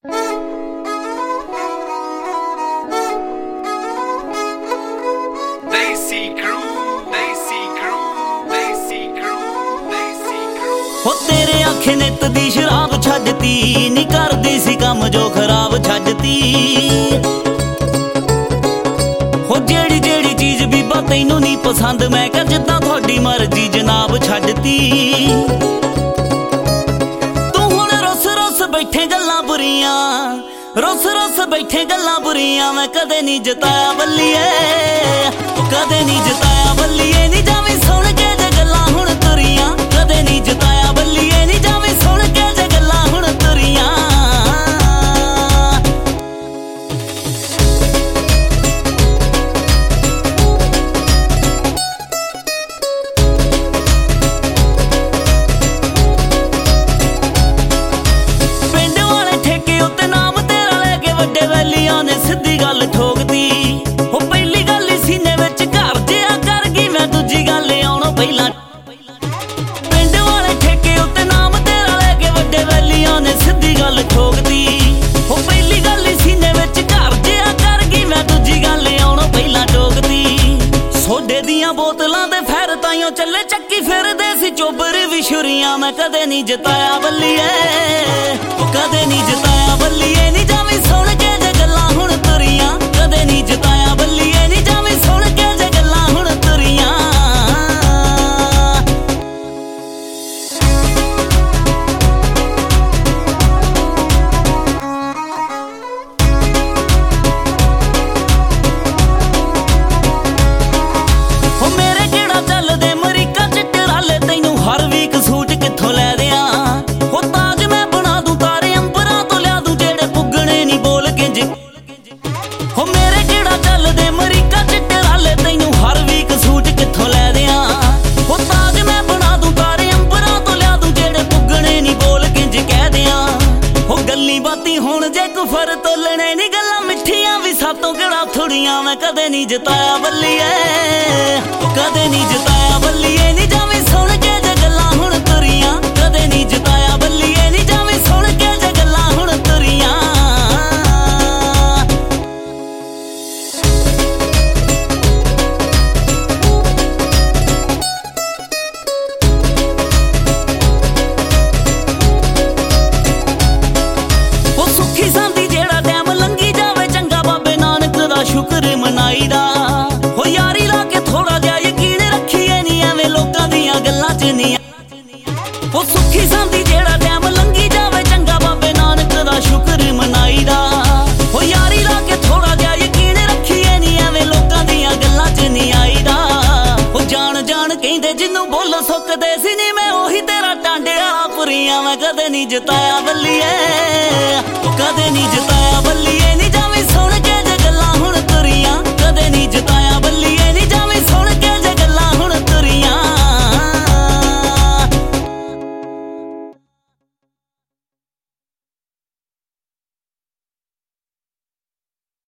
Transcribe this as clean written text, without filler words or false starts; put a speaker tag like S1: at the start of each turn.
S1: हो तेरे आखे नित दी शराब छड्डती नी करदी सी कम जो खराब छड्डती। हो जेड़ी जेड़ी चीज बीबा तैनू नी पसंद मैं कह जिद्दां थोड़ी मर्जी जनाब छड्डती। तू हुण रुस रुस बैठे गल्लां बुरियां रुस रुस बैठे गल्लां बुरियां मैं कदे नी जताया बल्लिए कदे नी जताया बल्लिए नी जावी सुन के जे गल्लां हुण तुरियां कदे नी जताया बल्लिए नी जावी सुन के जे गल्लां हुण तुरियां। पिंड वाले ठेके उत्ते नाम तेरा लैके वड्डे वैलियां ने सिद्धी गल ठोकदी। हो पहली गल सीने विच घर जिहा कर गई मैं दूजी गल आउणों पहिलां। पिंड वाले ठेके उत्ते नाम तेरा लैके वड्डे वैलियां ने सिद्धी गल ठोकदी। हो पहली गल सीने विच घर जिहा कर गई मैं दूजी गल आउणों पहिलां ठोकदी। सोडे दियां बोतलां दे फैर ताइयों चले चक्की फिरदे सी चोबर विछुरियां मैं कदे नी जताया बल्लिए कदे नी जताया बल्लिए नी जावी सुन के जे गल्लां हुण तुरियां कदे नी जताया बल्लिए नी जावी सुन के जे गल्लां हुण तुरियां। हो मेरे किहड़ा चलदे अमरीका च टराले तैनू हर वीक सूट कित्थों लै दियां। हो ताज मैं बना दूं तारे अंबरां तो लिया दूं जेड़े पुगणे नी बोल गिंज। हो मेरे किहड़ा चलदे अमरीका च टराले तैनू हर वीक सूट कित्थों लै दियां। हो ताज मैं बना दूं तारे अंबरां तो लिया दूं जेड़े पुगणे नी बोल गिंज कह दियां। हो गल्ली बाती हुण जे कुफर तोलणे नी गल्लां मिठियां भी सातों किहड़ा थोड़ियां मैं कदे नी जताया बल्लिए कदे नी जताया बल्लिए नी जावी सुन के जे गल्लां हुण तुरियां कदे नी जताया बल्लिए नी जावी सुन के जे गल्लां हुण तुरियां। ओ सुखी सांदी जेड़ा टैम लंघी जावे चंगा बाबे नानक दा शुक्र मनाईदा। हो यारी ला के थोड़ा जिहा यकीन रखीए नी एवें लोकां दियां गल्लां च नी। हो सुखी सांदी जेड़ा टैम लंघी जावे चंगा बाबे नानक दा शुक्र मनाईदा। हो यारी ला के थोड़ा जिहा यकीन रखीए नी एवें लोकां दियां गल्लां च नी आईदा। हो जान जान कहिंदे जिन्नू बोल सुकदे सी नी मैं ओही तेरा टांडे वाला पुरियां मैं कदे नी जताया बल्लिए कदे नी जताया